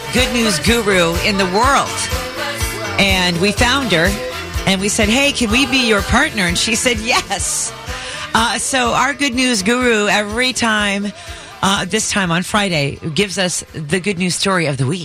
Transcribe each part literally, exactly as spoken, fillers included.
good news guru in the world. And we found her and we said, hey, can we be your partner? And she said, yes. Uh, so our good news guru every time, uh, this time on Friday, gives us the good news story of the week.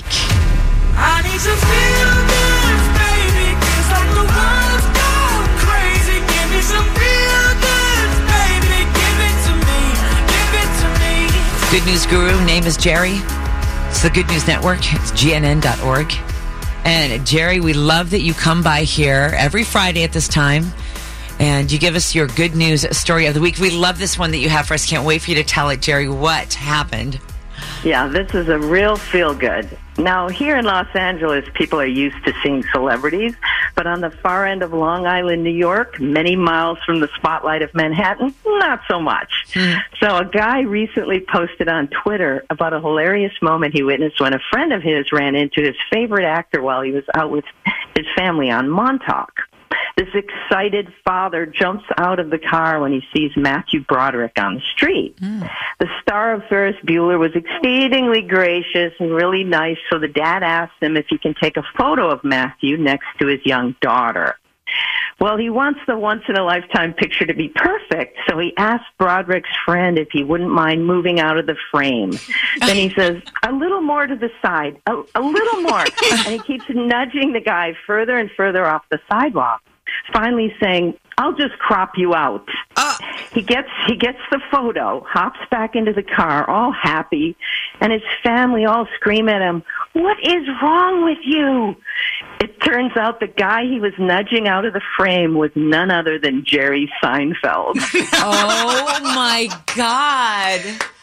I need to feel good, baby. It's like the world's gone crazy. Give me some real good, baby. Give it to me. Give it to me. Good news guru, name is Jerry. It's the Good News Network. It's G N N dot org. And Jerry, we love that you come by here every Friday at this time and you give us your good news story of the week. We love this one that you have for us. Can't wait for you to tell it, Jerry. What happened? Yeah, this is a real feel-good. Now, here in Los Angeles, people are used to seeing celebrities, but on the far end of Long Island, New York, many miles from the spotlight of Manhattan, not so much. Mm. So a guy recently posted on Twitter about a hilarious moment he witnessed when a friend of his ran into his favorite actor while he was out with his family on Montauk. This excited father jumps out of the car when he sees Matthew Broderick on the street. Mm. The star of Ferris Bueller was exceedingly gracious and really nice, so the dad asked him if he can take a photo of Matthew next to his young daughter. Well, he wants the once-in-a-lifetime picture to be perfect, so he asked Broderick's friend if he wouldn't mind moving out of the frame. Then he says, a little more to the side, a, a little more. And he keeps nudging the guy further and further off the sidewalk, finally saying, I'll just crop you out. Uh. He gets he gets the photo, hops back into the car, all happy, and his family all scream at him, what is wrong with you? It turns out the guy he was nudging out of the frame was none other than Jerry Seinfeld. Oh, my God.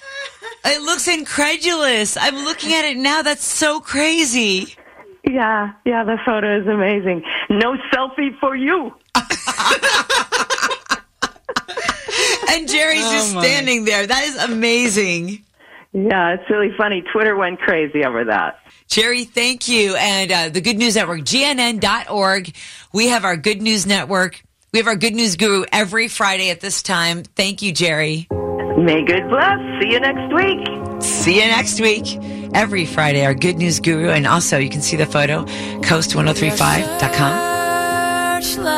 It looks incredulous. I'm looking at it now. That's so crazy. Yeah, yeah, the photo is amazing. No selfie for you. And Jerry's oh just my. standing there. That is amazing. Yeah, it's really funny. Twitter went crazy over that. Jerry, thank you. And uh, the Good News Network, G N N dot org. We have our Good News Network. We have our Good News Guru every Friday at this time. Thank you, Jerry. May good bless. See you next week. See you next week. Every Friday, our Good News Guru. And also, you can see the photo, coast ten thirty-five dot com.